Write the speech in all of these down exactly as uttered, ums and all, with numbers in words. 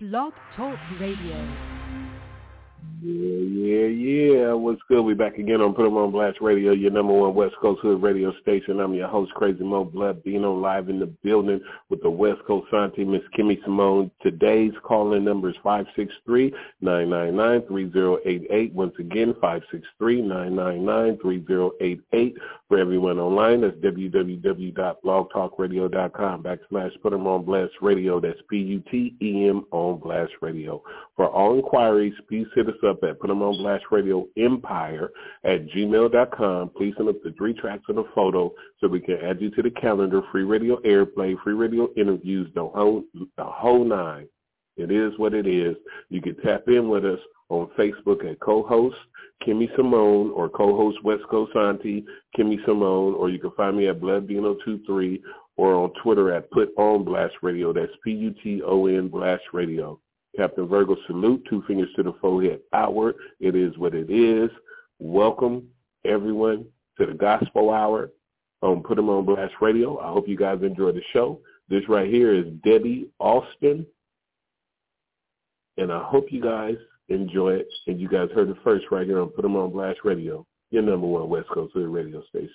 Blog Talk Radio. Yeah, yeah, yeah. What's good? We back again on Put 'em on Blast Radio, your number one West Coast Hood radio station. I'm your host, Crazy Mo Blood, being on live in the building with the West Coast Auntie, Miss Kimmy Simone. Today's call-in number is five six three, nine nine nine, three zero eight eight. Once again, five six three, nine nine nine, three zero eight eight. For everyone online, that's w w w dot blog talk radio dot com backslash Put 'em on Blast Radio. That's P U T E M on Blast Radio. For all inquiries, please hit us up at Put 'em on Blast Radio Empire at gmail dot com. Please send us the three tracks and a photo so we can add you to the calendar. Free radio airplay, free radio interviews, the whole, the whole nine. It is what it is. You can tap in with us on Facebook at co-host Kimmy Simone or co-host West Coast Auntie Kimmy Simone, or you can find me at Blood Beano twenty-three or on Twitter at Put On Blast Radio. That's P U T O N Blast Radio. Captain Virgo, salute, two fingers to the forehead outward. It is what it is. Welcome, everyone, to the Gospel Hour on Put 'em on Blast Radio. I hope you guys enjoy the show. This right here is Debbie Austin, and I hope you guys enjoy it. And you guys heard it first right here on Put 'em on Blast Radio, your number one West Coast Hood radio station.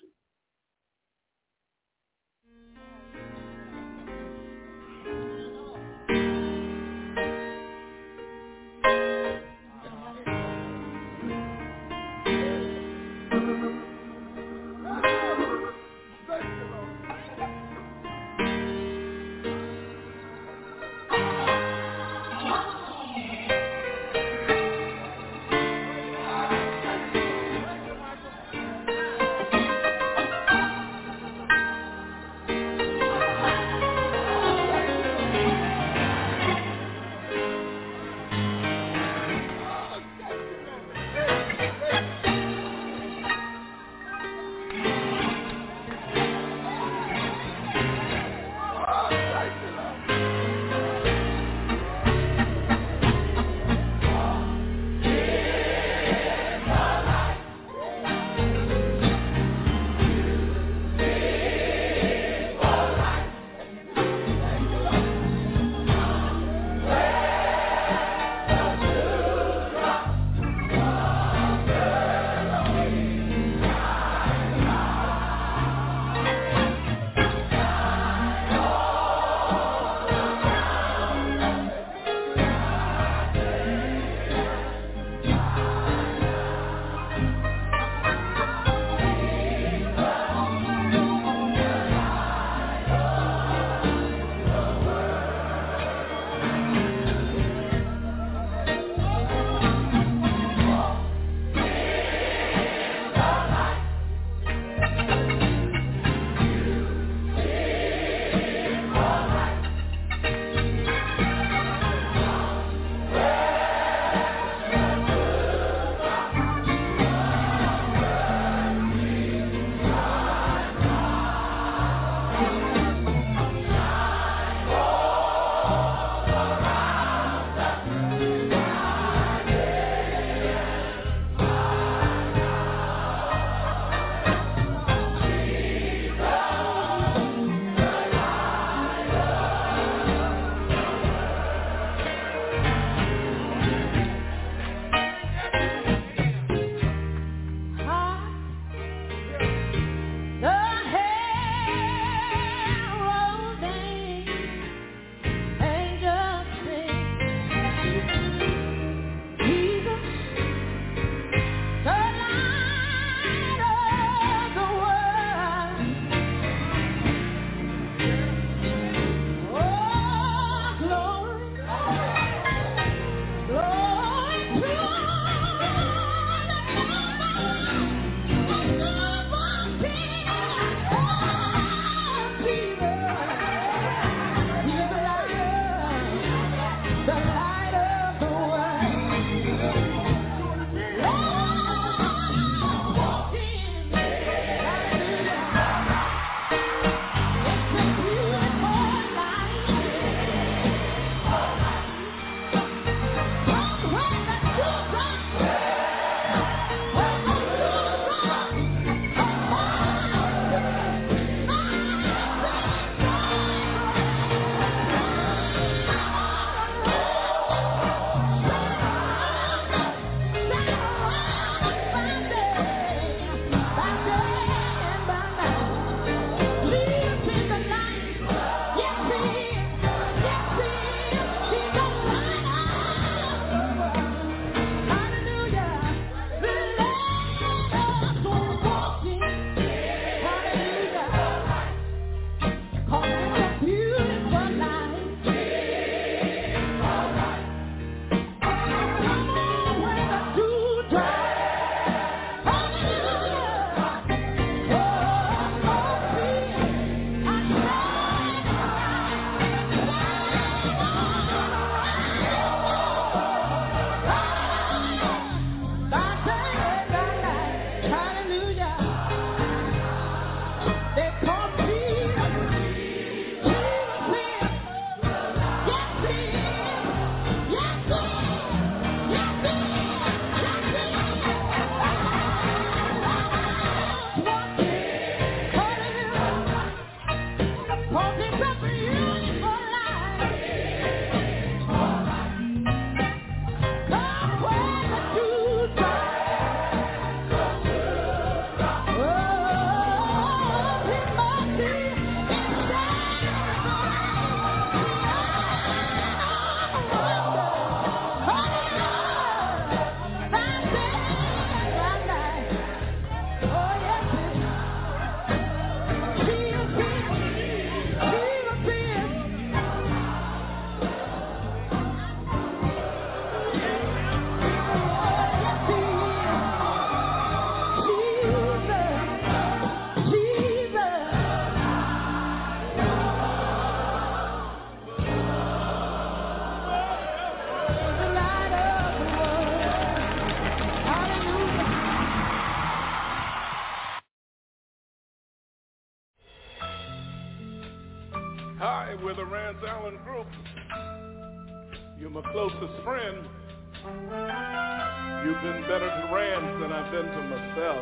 group. You're my closest friend. You've been better to Rams than I've been to myself.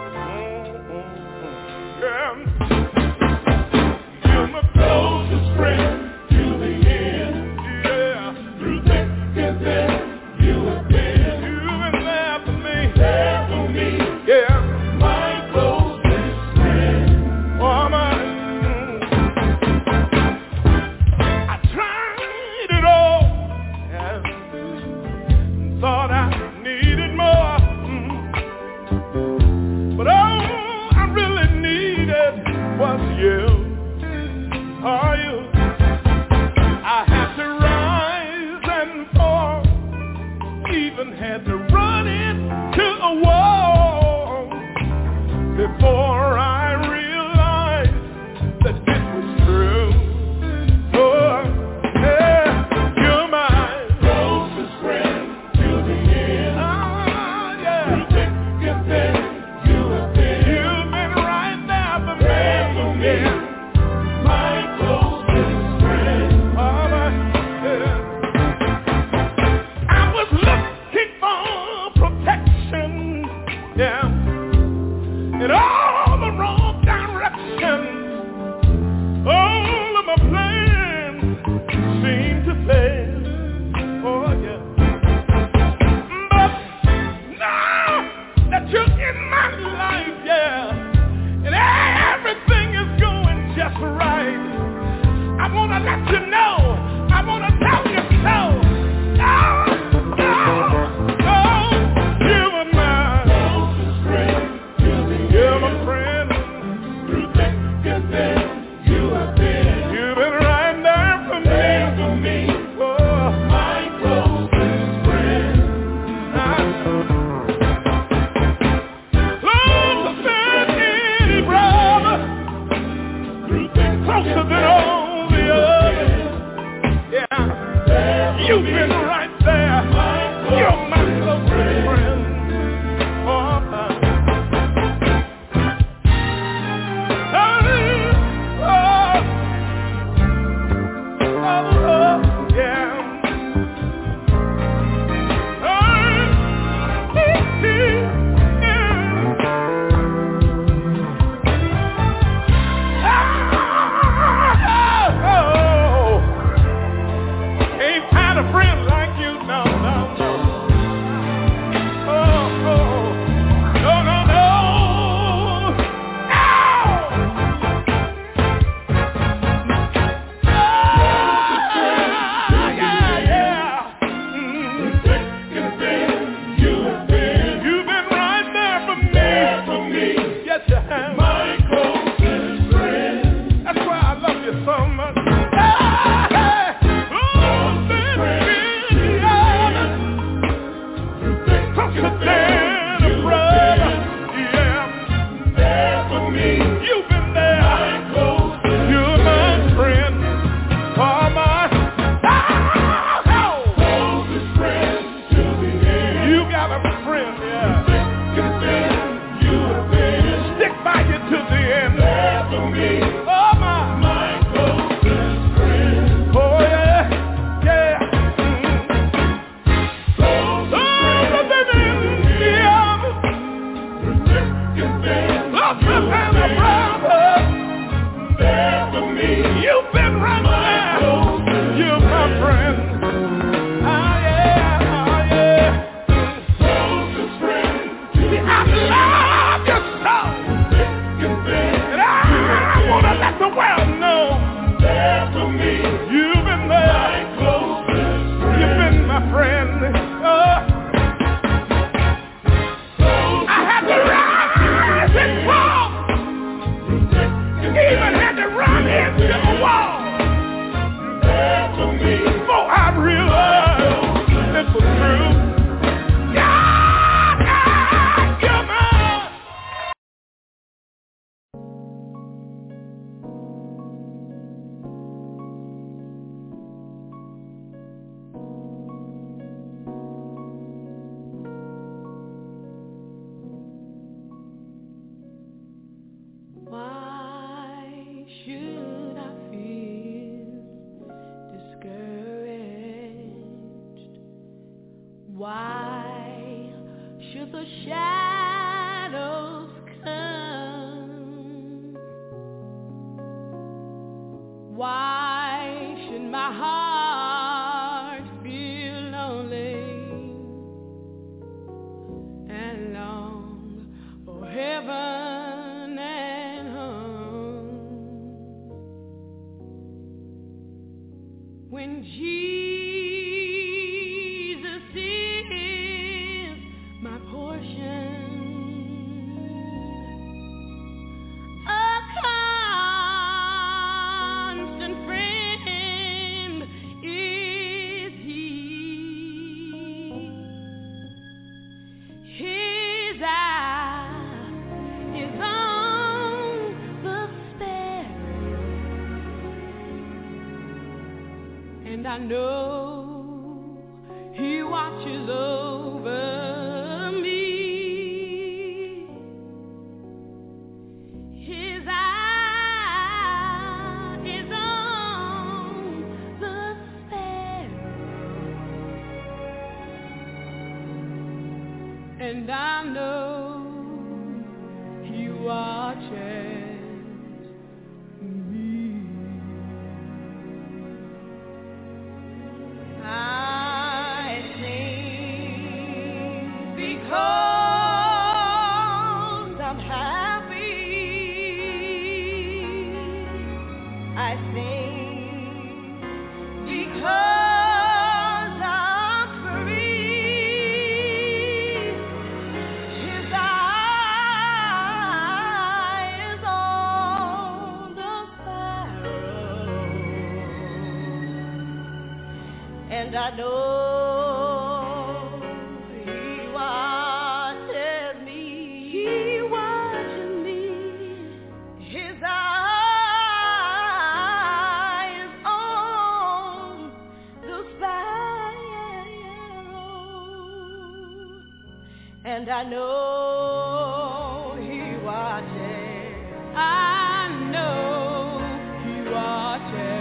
Mm-hmm. Yeah. You're my closest friend to the end. Yeah. Through thick and thin, you have been. You've been there for me. There for me. Yeah. My closest friend. Oh, my. Thought I needed more, mm. But all I really needed was you, oh you. I had to rise and fall, even had to run into a wall before I realized that it was true. Oh, yeah, you're my closest friend. In all the wrong directions, all of my plans seem to fail. Oh yeah. But now that you're in my life, yeah, and everything is going just right, I wanna let you know, I wanna tell you so. Oh, oh, oh, you were mine. You're my friend, through thick and thin, you have been. You've been right there for me, there for me. Oh, my closest friend. Closer than any brother, through thick, closer than all the others. Yeah, you've been right there. You're my closest friend. Oh, my. Why should the shadows come? Why should my heart feel lonely and long for heaven and home? When Jesus I know He watches over me. His eye is on the sparrow, and I know He watches. And I know He watches me. He watches me. His eye is on the sparrow, and I know He watches. I know He watches.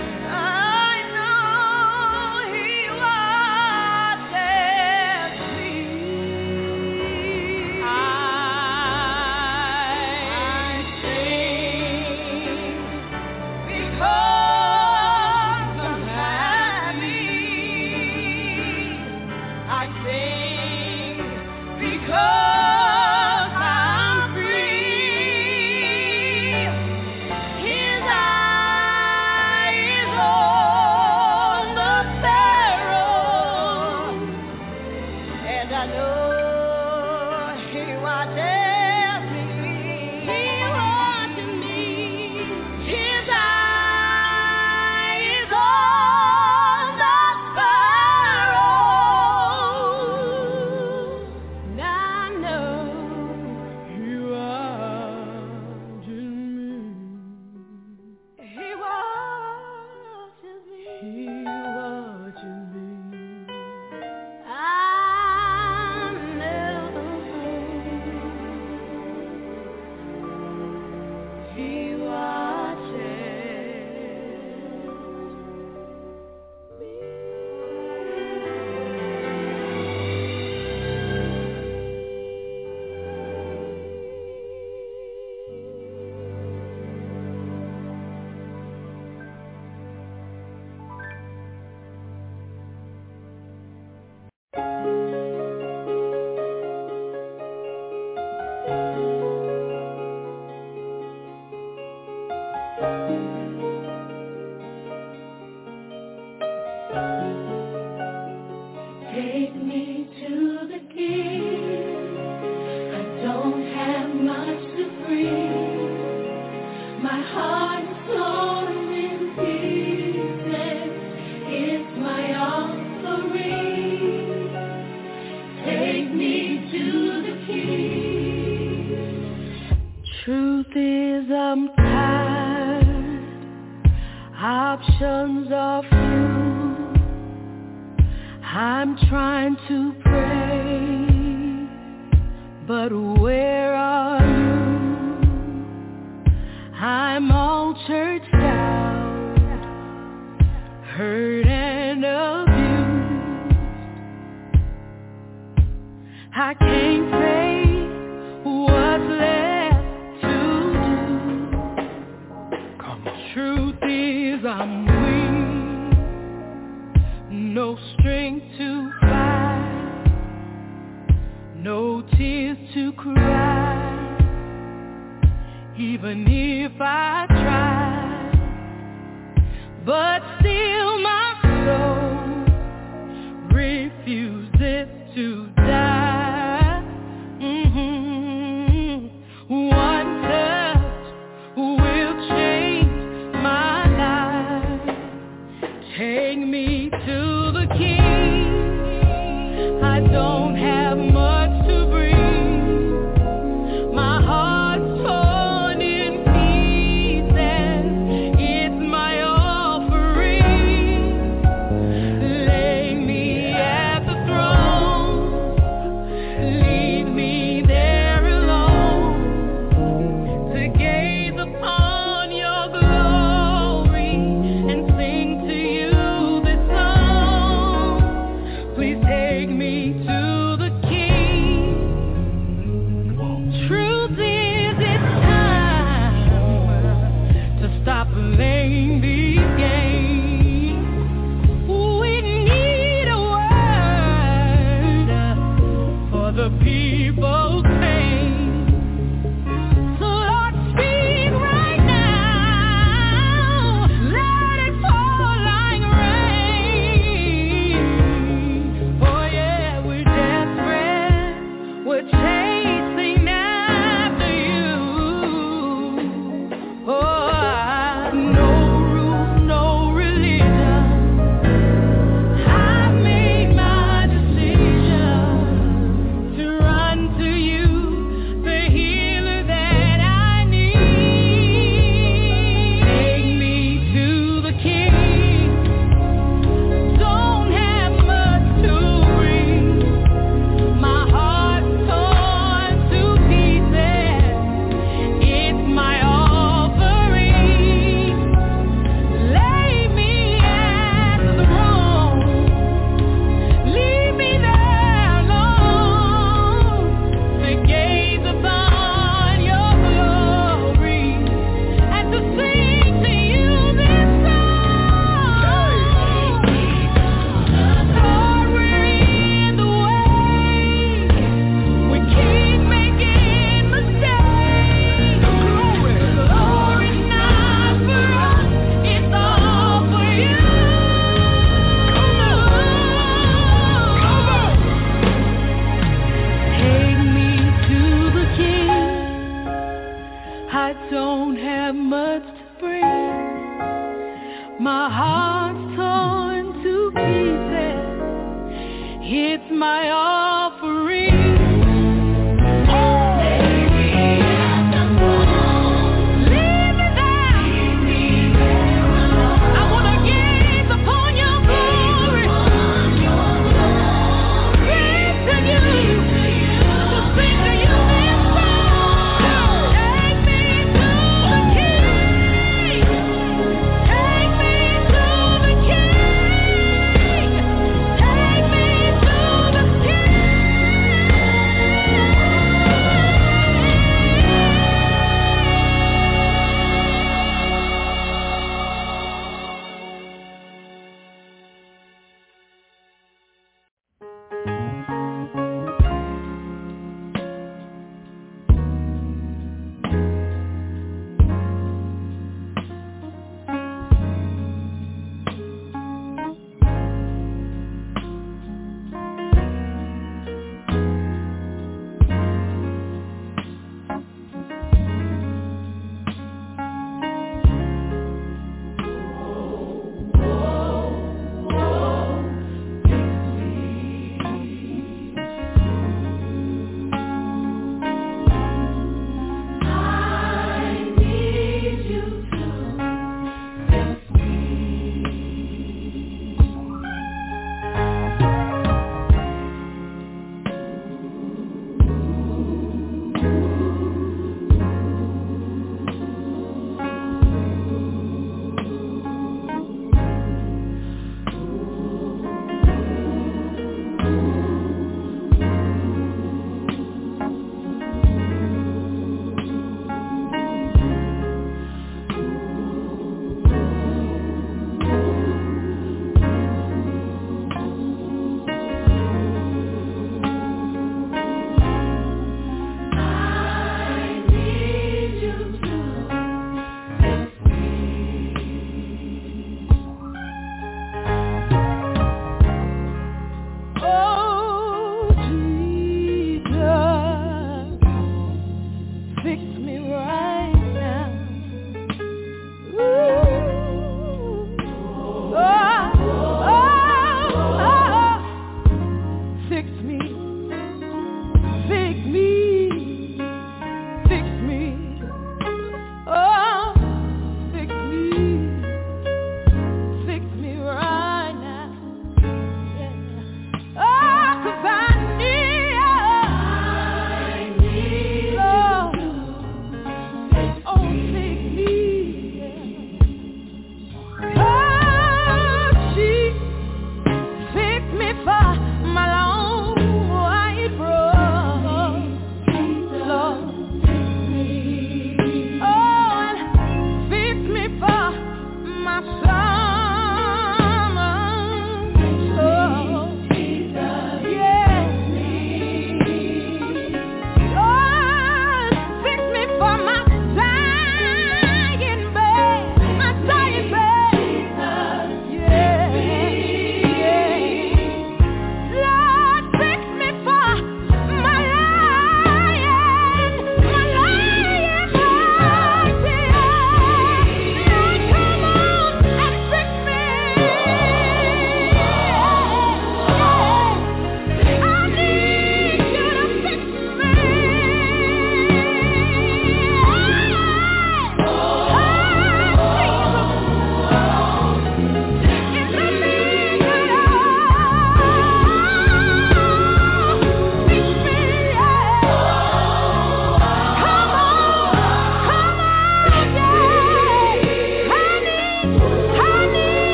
Take me to the King. I don't have much to bring. My heart is torn in pieces. It's my offering. Take me to the King. Truth is I'm tired. Options are few. I'm trying to pray, but where are you? I'm all churched out, hurt and abused. I can't say what's left to do. Come on. Truth is I'm weak, no strength to fight, no tears to cry. Even if I try, but still my soul refuses to die. Mm-hmm. One touch will change my life. Take me to the King. I don't have much to bring. My heart's torn in pieces. It's my offering. Lay me at the throne. Leave me there alone to gaze upon your glory and sing to you this song. Please take me to the King. Truth is, it's time to stop playing these games. We need a word for the people's pain. So Lord, speak right now. Let it fall like rain. Oh yeah, we're desperate. We're chasing after you. Oh, no rule, no religion. I've made my decision to run to you, the healer that I need. Take me to the King. Don't have much to bring. My heart's torn to pieces. It's my offering. Lay me at the throne. Leave me there alone to gaze upon your glory and to sing to you this song. Lord, we're in the way. We keep making mistakes. Glory's not for us, it's all for you. Take me to the King. I don't have much to bring. My heart's torn to pieces. It's my offering. Leave me there. I wanna gaze upon your glory. Sing to you, to sing to you this song. Take me to the King. Take me to the King. Take me to the King.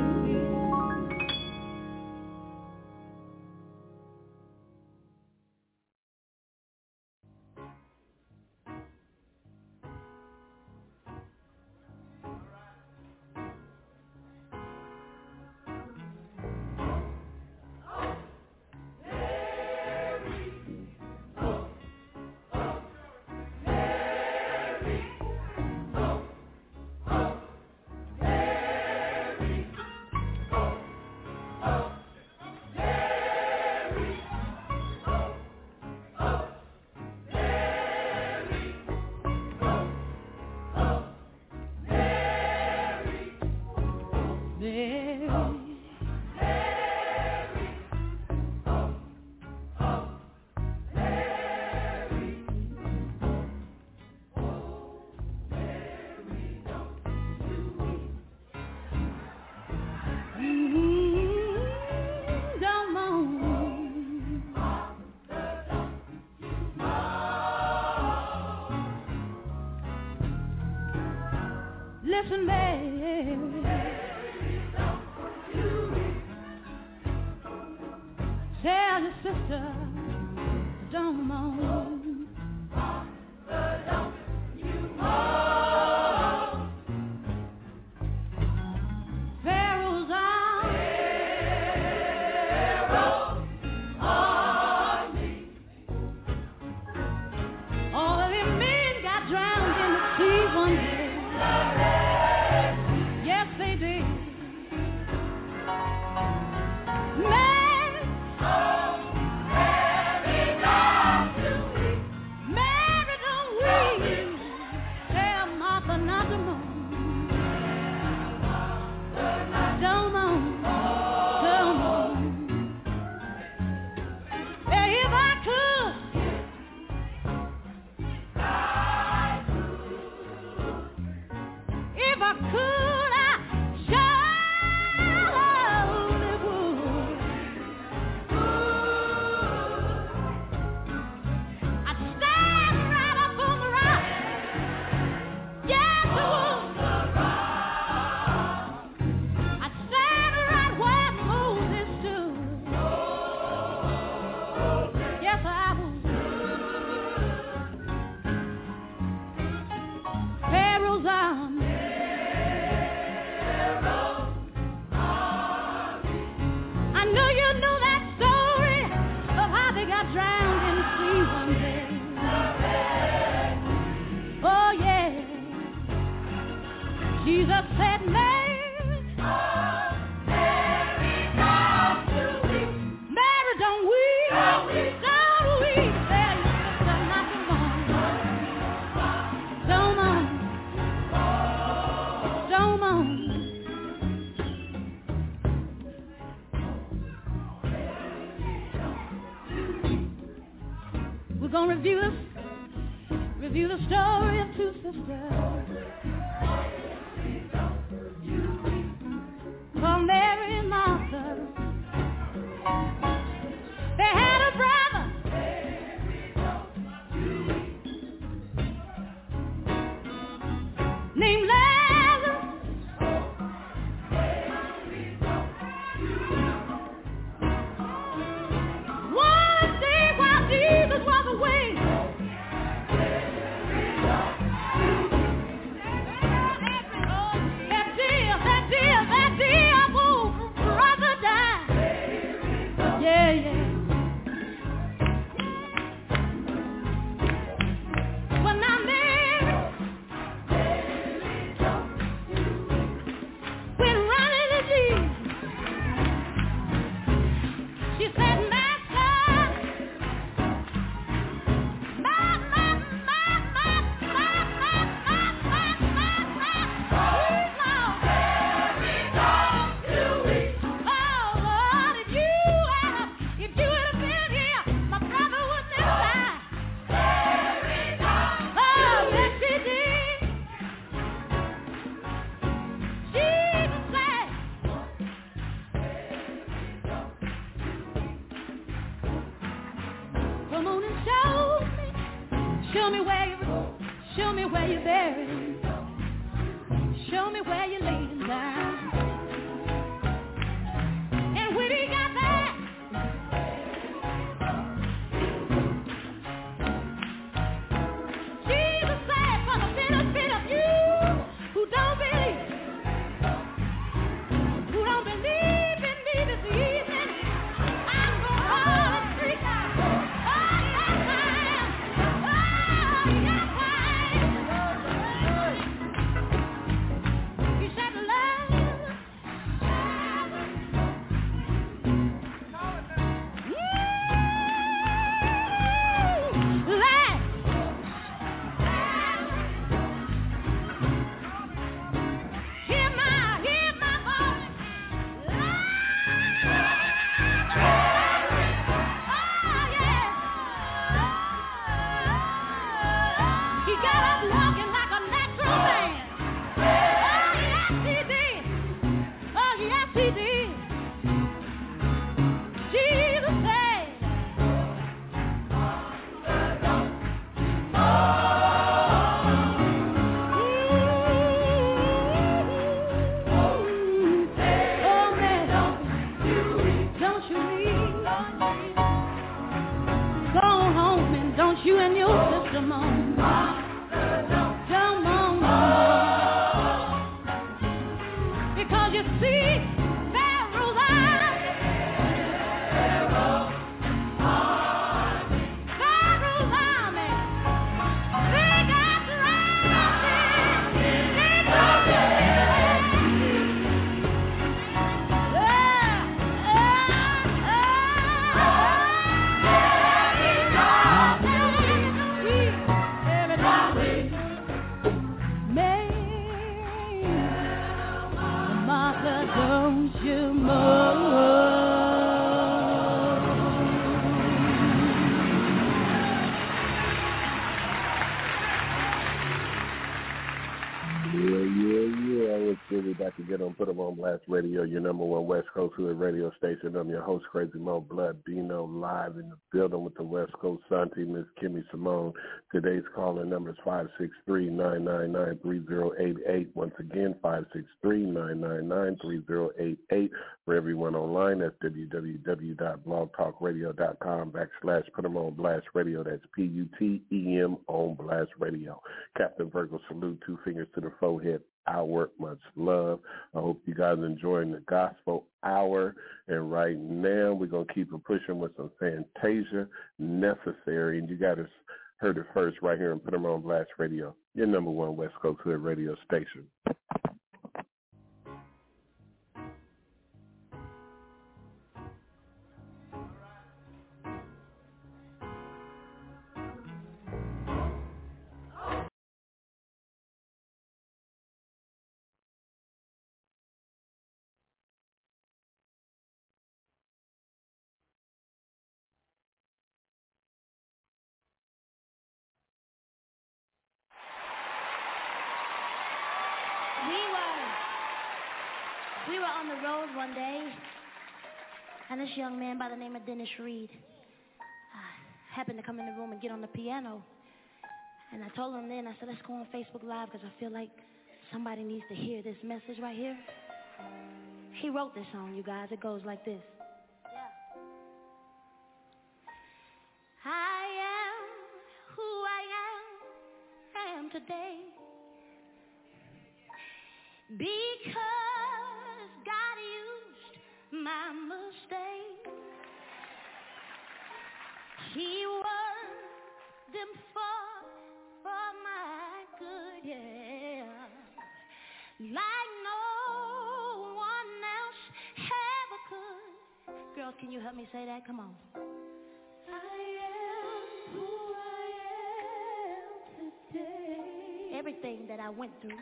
Listen, Mary, tell your sister, don't moan. Don't you moan. Pharaoh's army, Pharaoh's army. All of them men got drowned in the sea one day. Jesus said, Mary, oh, Mary, don't you weep. Mary, don't weep. Don't weep. Don't weep. Tell your sister not to mourn. Don't mourn. Don't mourn. We're going to review this, review the story of two sisters. Called Mary and Martha. They had a brother named Lazarus. One day while Jesus was away, that dear, that dear, that dear. Yeah, yeah. Well, now Mary went running to Jesus. She said, Master, my, my, my, my, my, my, my, my, my, my, Lord. Mary, don't you weep. Oh, Lord, if you If you had been here, my brother would never die. Mary, don't oh, yes, he did. Jesus said, come on and show me, show me where you, show me where you're buried, show me where you're laying down. he did. Jesus said, oh man, don't you leave. Go home and don't you and your sister moan. Don't moan no more. Because you see, Pharaoh's eyes, Pharaoh's army, they got drowning. They got don't you We're back again on Put 'em on Blast Radio, your number one West Coast Hood radio station. I'm your host, Crazy Mo Blood Bino, live in the building with the West Coast Santi, Miss Kimmy Simone. Today's calling number is five six three, nine nine nine, three zero eight eight. Once again, five six three, nine nine nine, three zero eight eight. For everyone online, that's www.blogtalkradio.com backslash Put 'em on Blast Radio. That's P U T E M on Blast Radio. Captain Virgo salute, two fingers to the forehead. Hour, much love. I hope you guys are enjoying the gospel hour. And right now, we're going to keep it pushing with some Fantasia, Necessary. And you guys heard it first right here and Put 'em on Blast Radio, your number one West Coast Hood radio station. We were on the road one day, and this young man by the name of Dennis Reed uh, happened to come in the room and get on the piano. And I told him then, I said, let's go on Facebook Live because I feel like somebody needs to hear this message right here. He wrote this song, you guys. It goes like this. Yeah. I am who I am, am today. Because God used my mistake. He worked them for, for my good, yeah. Like no one else ever could. Girls, can you help me say that? Come on. I am who I am today. Everything that I went through.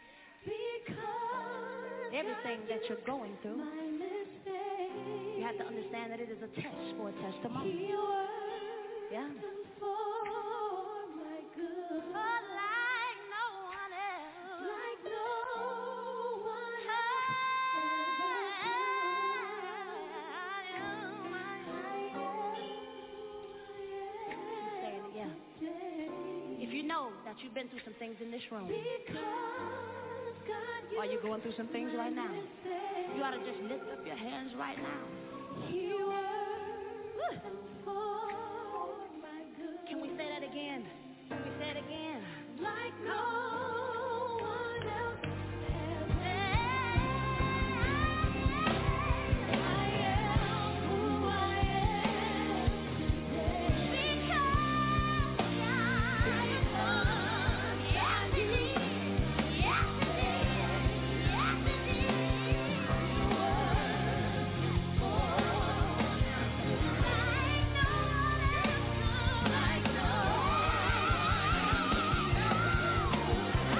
Because everything that you're going through, you have to understand that it is a test for a testimony. Yeah. For my good. Oh, like no one else. Like no one else. Yeah. If you know that you've been through some things in this room, are you going through some things right now? You ought to just lift up your hands right now. Can we say that again? Can we say it again? Like no one else has I am who I am today. Because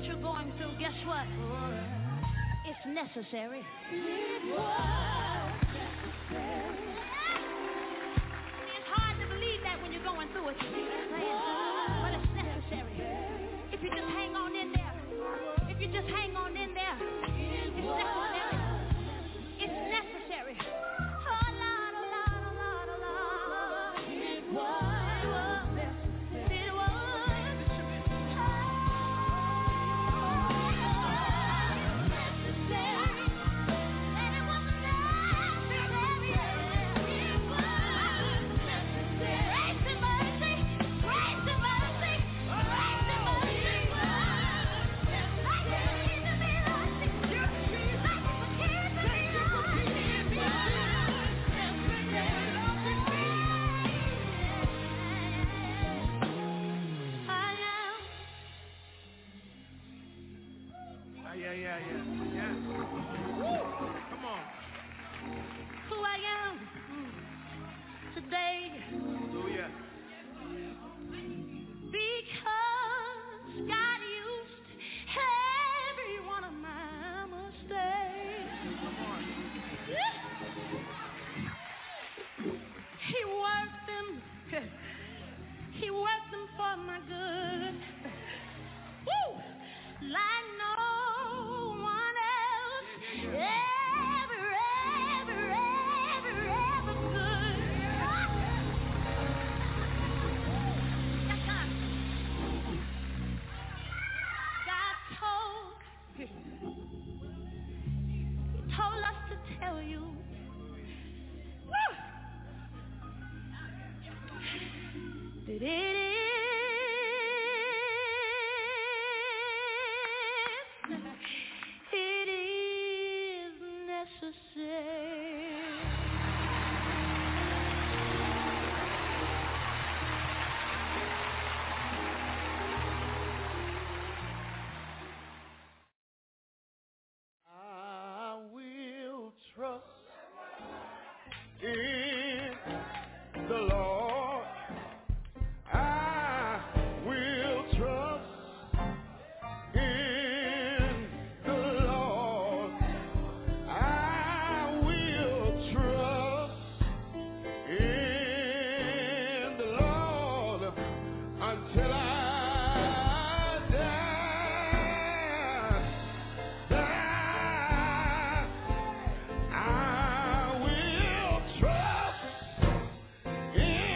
you're going through, guess what? It's necessary. It was necessary. It's hard to believe that when you're going through it. But it's necessary. If you just hang on in there. If you just hang on in there. It's necessary. It's necessary. Oh, Lord, oh, Lord, oh, Lord, oh, Lord. It was. Yeah, yeah, yeah, yeah. Woo! Come on. Who I am today. Hallelujah. Because God used every one of my mistakes. Come on. He worked them. He worked them for my good. Woo! Like no one else ever, ever, ever, ever could. Yes, God. God told, He told us to tell you, woo, that it is. It is necessary. I will trust in the Lord. I will trust in the Lord. I will trust in the Lord until I die. Die. I will trust in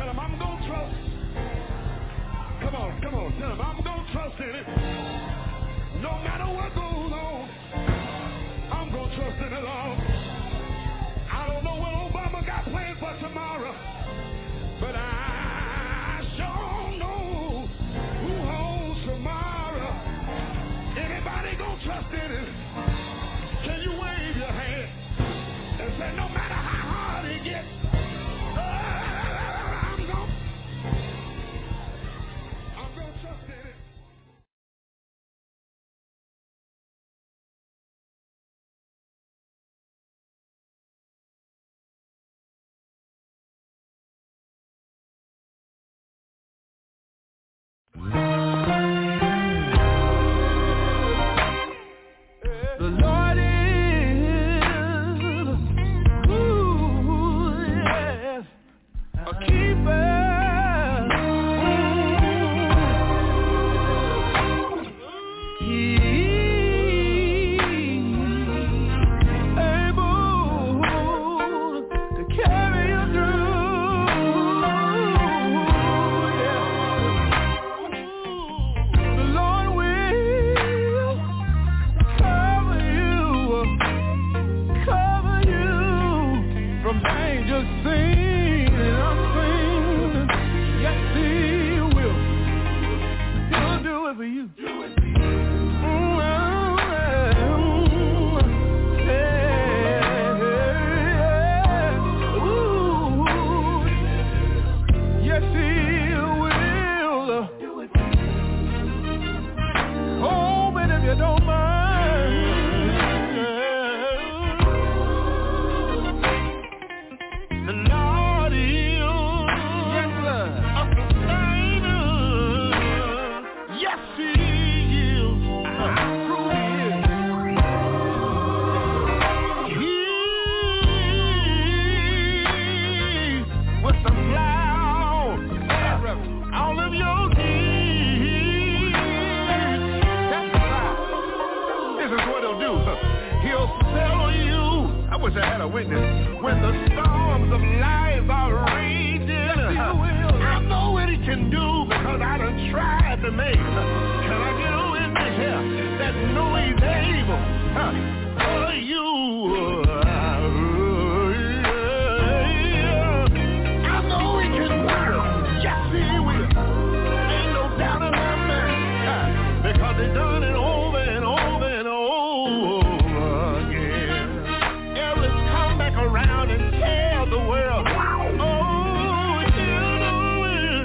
him, I'm gonna trust. Come on, come on, tell him, I'm gonna trust in it. No matter what goes on, I'm gonna trust in the Lord. I don't know what Obama got planned for tomorrow, but I sure know who holds tomorrow. Anybody gonna trust in it? Can you wave your hand and say, no matter how hard it gets, I'm gonna, I'm gonna trust in it. The Lord is, ooh, yes, a keeper. He's able to carry you through. Yeah. The Lord will cover you, cover you from danger seen and unseen. Yes, He will. He'll do it for you. Do it for you. Yes, He will. Oh, but if you don't mind, the Lord is a sustainer. Yes, He is. True He is. He will supply all of your needs. That's right. This is what He'll do. He'll settle you. I wish I had a witness. When the storms of life are raging, I know what He can do because I done tried to make. Can I get a witness here that know He's able huh, for you? I know He can work. Yes, He will. Ain't no doubt in my mind huh, because He done it over and over and over again. Ellis, come back around and tell the world, oh, He'll do it.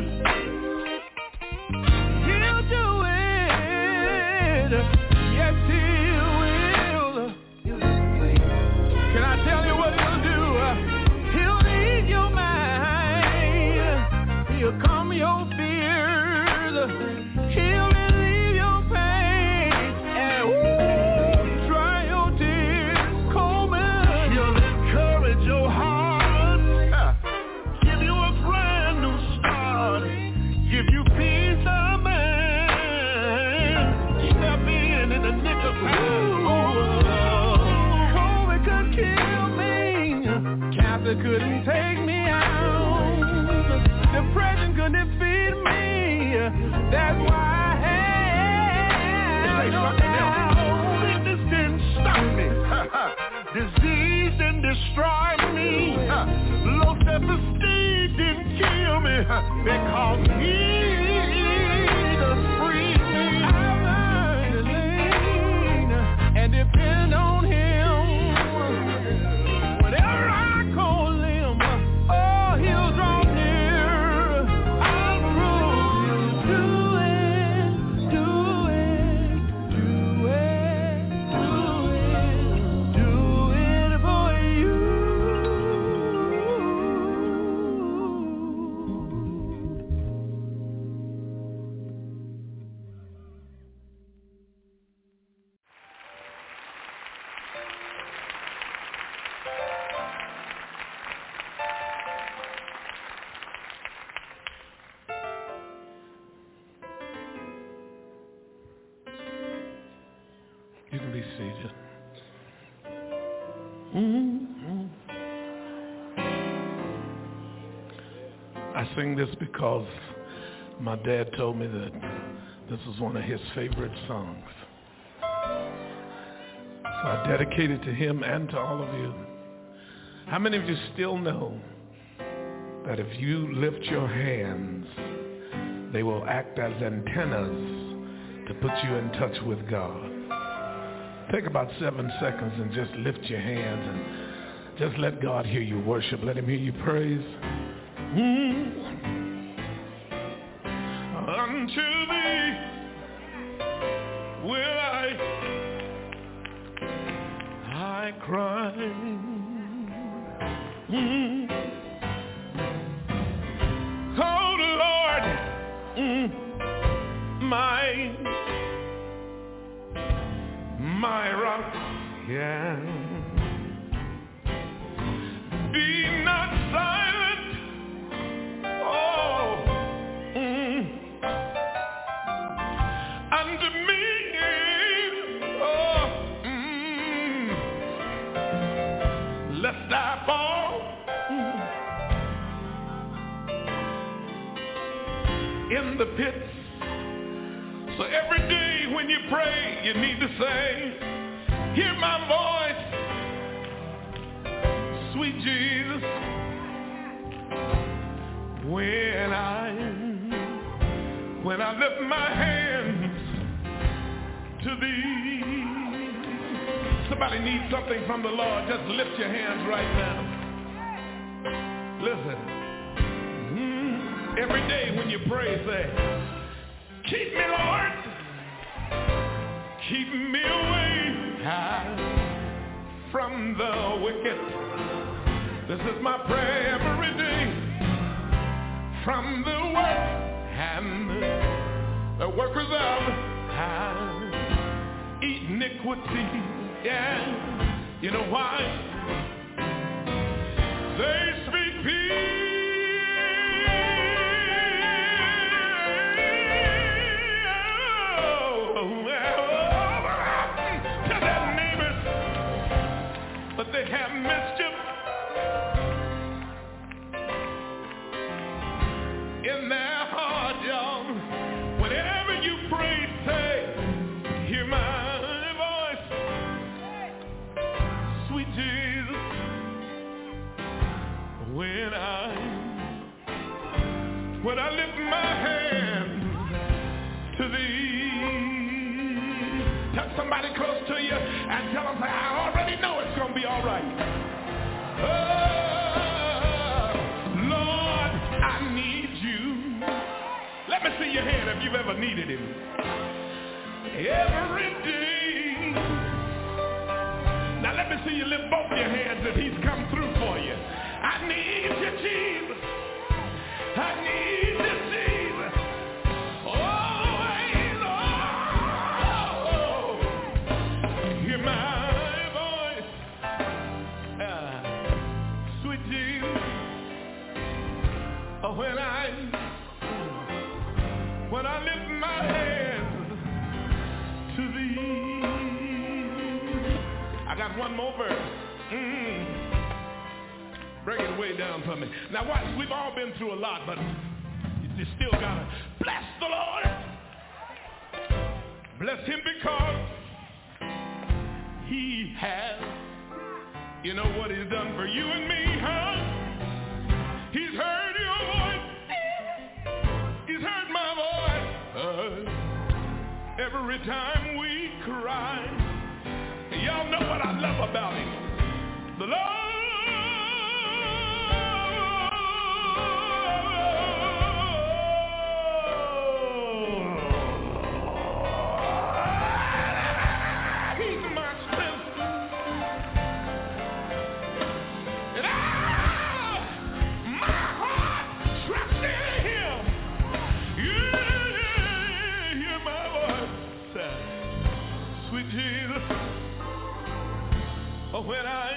He'll do it. Yes, He will. Can I tell you what He'll do? He'll ease your mind. He'll calm your fears. He'll relieve your pain and ooh, dry your tears. Coleman, He'll encourage your heart, give you a brand new start, give you peace of mind. Step in in the nick of time. Oh, COVID could kill me, cancer couldn't take me out, depression couldn't defeat me. That's why I have no doubt. Sickness didn't stop me. Disease didn't destroy me. Low self-esteem didn't kill me because He done freed me. I learned to lean and depend on Him. Whatever I call Him, oh, He'll draw near. I'll prove He'll do it, do it, do it, do it, do it for you. You can be seated. Mm-hmm. I sing this because my dad told me that this was one of his favorite songs. So I dedicate it to him and to all of you. How many of you still know that if you lift your hands, they will act as antennas to put you in touch with God? Take about seven seconds and just lift your hands and just let God hear you worship. Let him hear you praise. Mm. Unto thee will I, I cry. Mm. Oh Lord, mm. my, my rock, yeah. Be not silent, oh, mm. unto me, oh, mm. lest I fall mm. in the pits. So every day when you pray, you need to say, hear my voice, sweet Jesus, when I, when I lift my hands to thee. Somebody needs something from the Lord. Just lift your hands right now. Listen. Mm, every day when you pray, say, keep me, Lord. Keep me away high from the wicked. This is my prayer every day. From the work and the workers of high iniquity. Yeah, you know why? They speak peace. But they have mischief in their heart, y'all. Whenever you pray, say, hear my voice, sweet Jesus, when I, when I lift my hand to thee. Tell somebody close to you and tell them, I already know it's going to be all right. Oh, Lord, I need you. Let me see your hand if you've ever needed him. Every day. Now let me see you lift both your hands if he's come through for you. I need you, Jesus. I need you, Jesus. Always, oh, hear my voice, uh, sweet Jesus. Oh, when I, when I lift my hands to thee. I got one more verse. Mm. Bring it way down for me. Now watch, we've all been through a lot, but you still gotta bless the Lord. Bless him because he has. You know what he's done for you and me, huh? He's heard your voice. He's heard my voice. Uh, every time we cry. Y'all know what I love about him. The Lord. When I,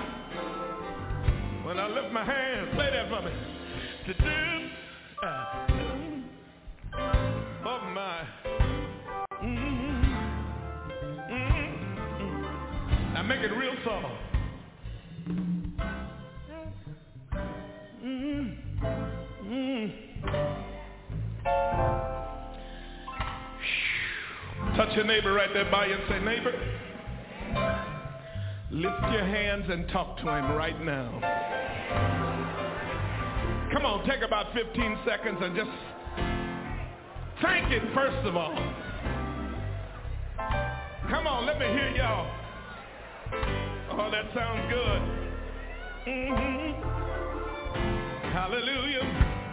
when I lift my hands, play that for me. To do uh, of my, mm, mm, mm. Now make it real soft. Mm, mm. Touch your neighbor right there by you and say, neighbor, lift your hands and talk to him right now. Come on, take about fifteen seconds and just thank him first of all. Come on, let me hear y'all. Oh, that sounds good. Mm-hmm. Hallelujah.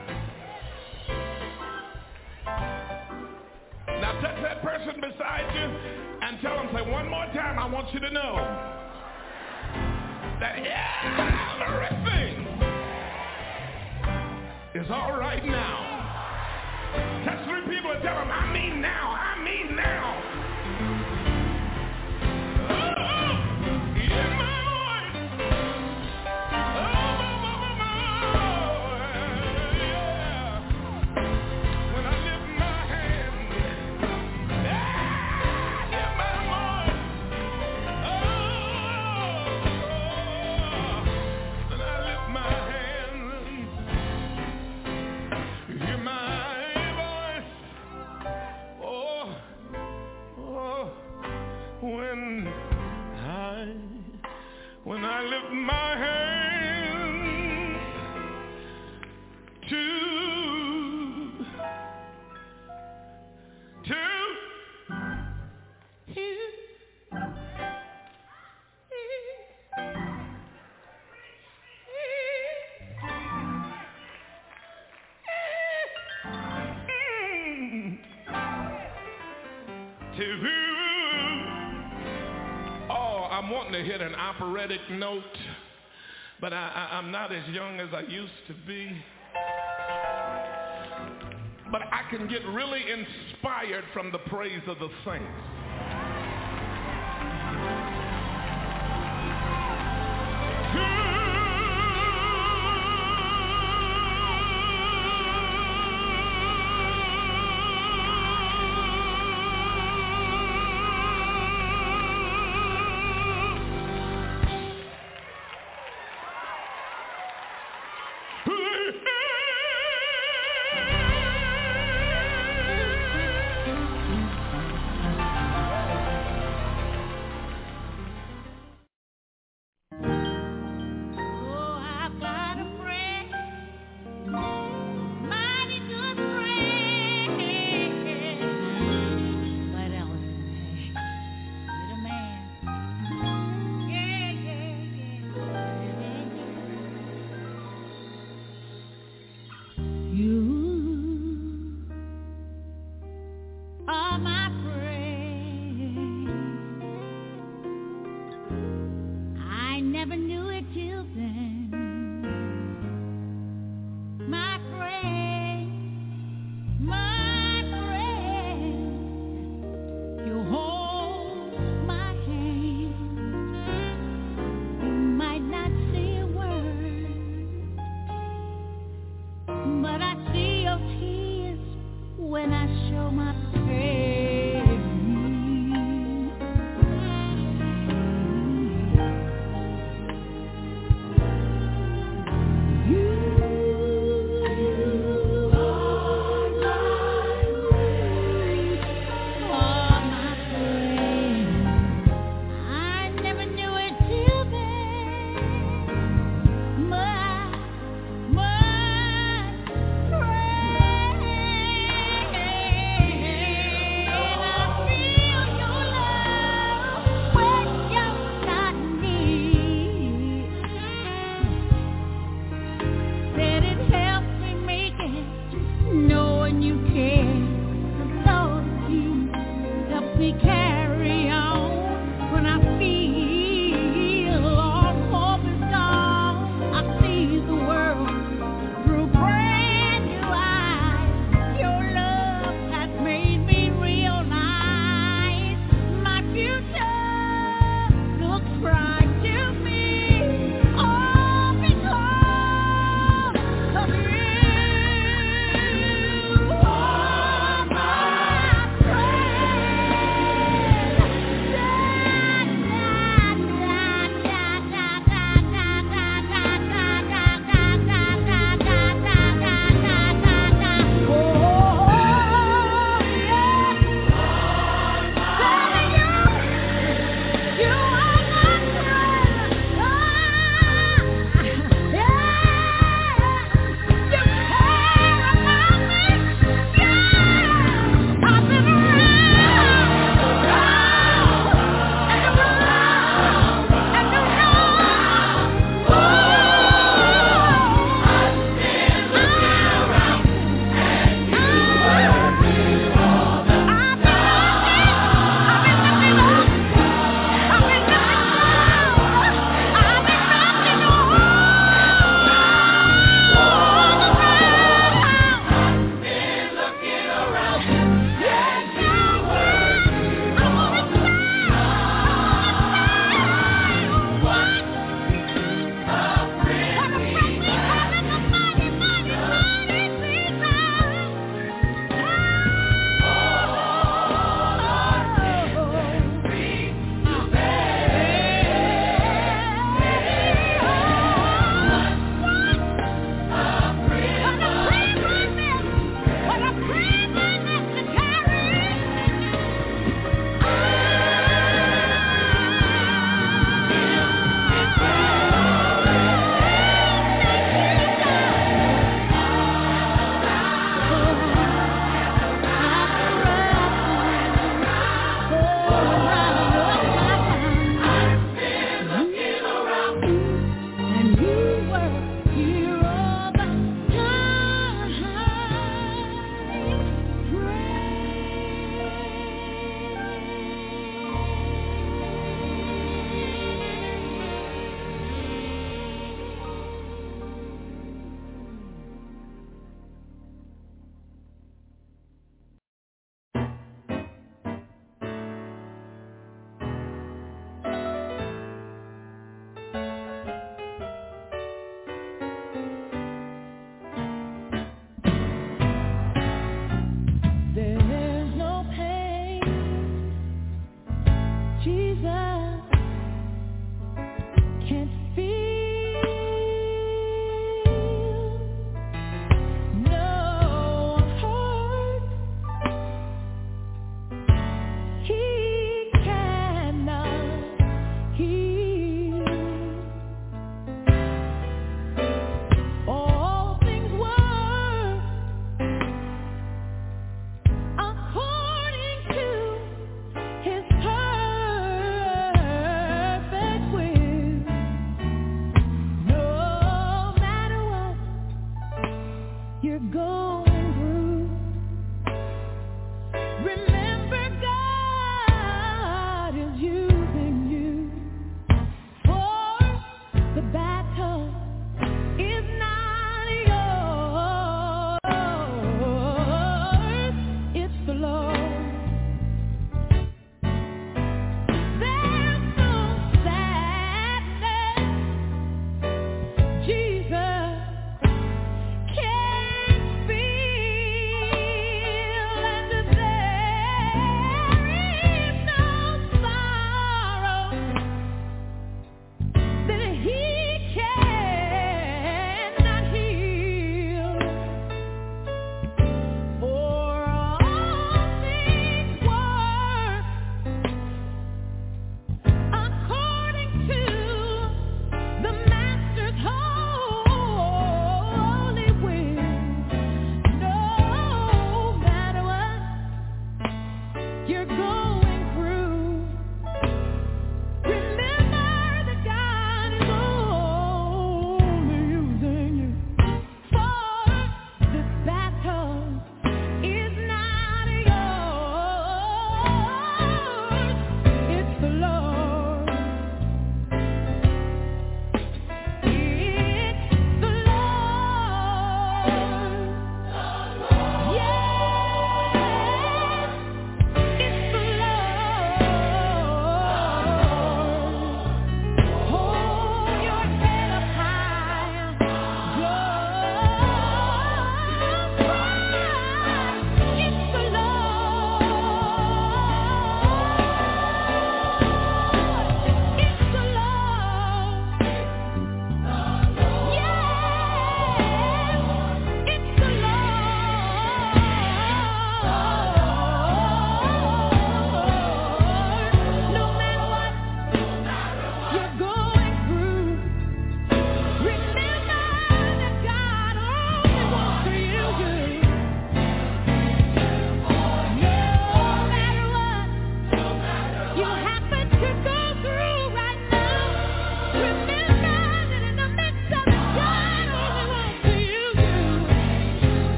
Now touch that person beside you and tell them, say, one more time, I want you to know that everything is all right now. Touch three people and tell them, I mean now, I mean now. When I lift my hands to, to Him, to I'm wanting to hit an operatic note, but I, I, I'm not as young as I used to be. But I can get really inspired from the praise of the saints.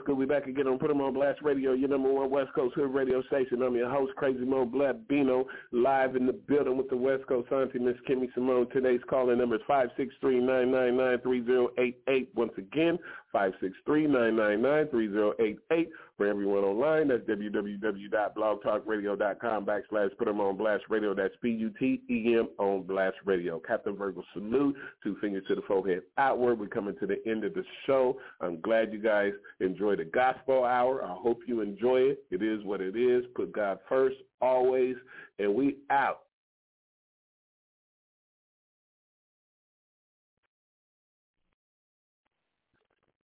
good? We back again on Put 'em on Blast Radio, your number one West Coast Hood radio station. I'm your host, Crazy Mo Black Bino, live in the building with the West Coast Auntie, Miss Kimmy Simone. Today's calling number is five six three, nine nine nine, three zero eight eight. Once again, five six three, nine nine nine, three zero eight eight. For everyone online, that's www.blogtalkradio.com backslash Put 'em on Blast Radio. That's P U T E M on Blast Radio. Captain Virgil salute, two fingers to the forehead outward. We're coming to the end of the show. I'm glad you guys enjoy the gospel hour. I hope you enjoy it. It is what it is. Put God first always, and we out.